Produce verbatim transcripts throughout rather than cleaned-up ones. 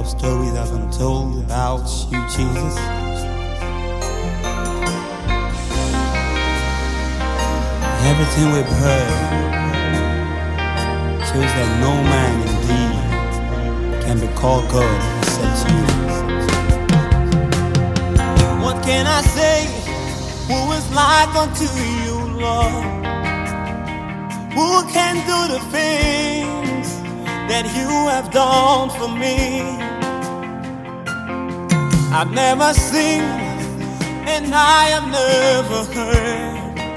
stories I've been told about you, Jesus. Everything we've heard shows that no man indeed can be called God except you. What can I say? Who is like unto you, Lord? Who can do the things that you have done for me? I've never seen and I have never heard.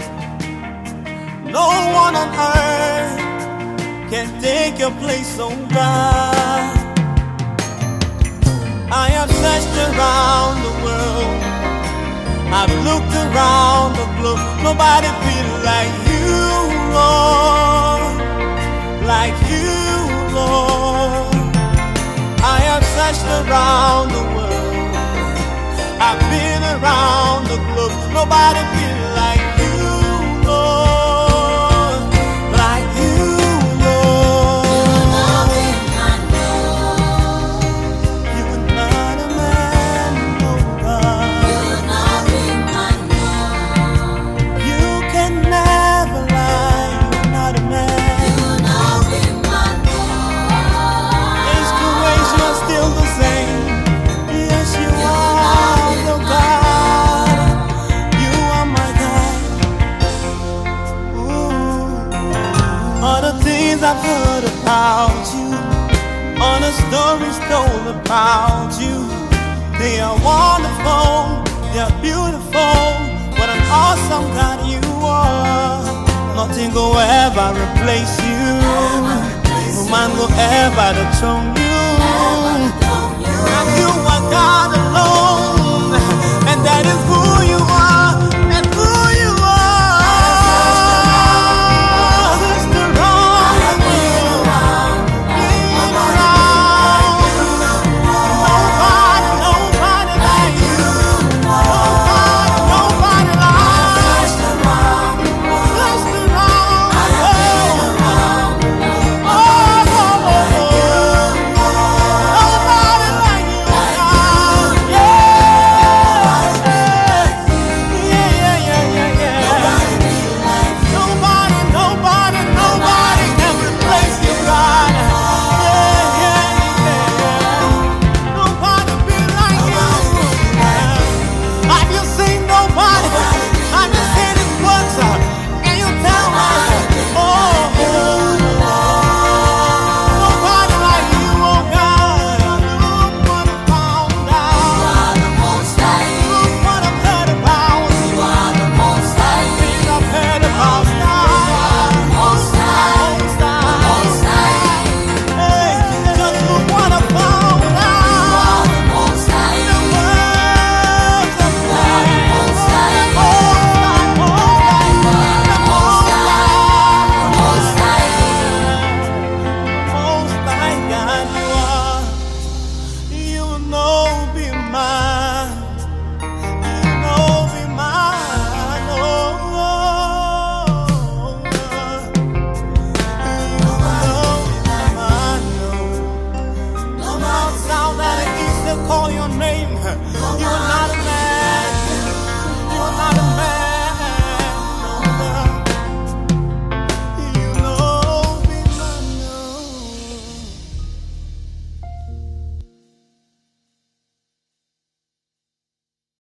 No one on earth can take your place, oh God. I have searched around the world, I've looked around the globe. Nobody feels like you, Lord, like you, Lord. I have searched around the world, I've been around the globe. Nobody feels like you, Lord, like you, Lord. You are not a man, oh God. You can never lie. You're not a man. Inspiration is still the same. Yes, you are the God. You are my God. Ooh. All the things I've heard about you, all the stories told about you, they are wonderful, they are beautiful. What an awesome God you are. Nothing will ever replace you. No man will ever dethrone you. And you are God.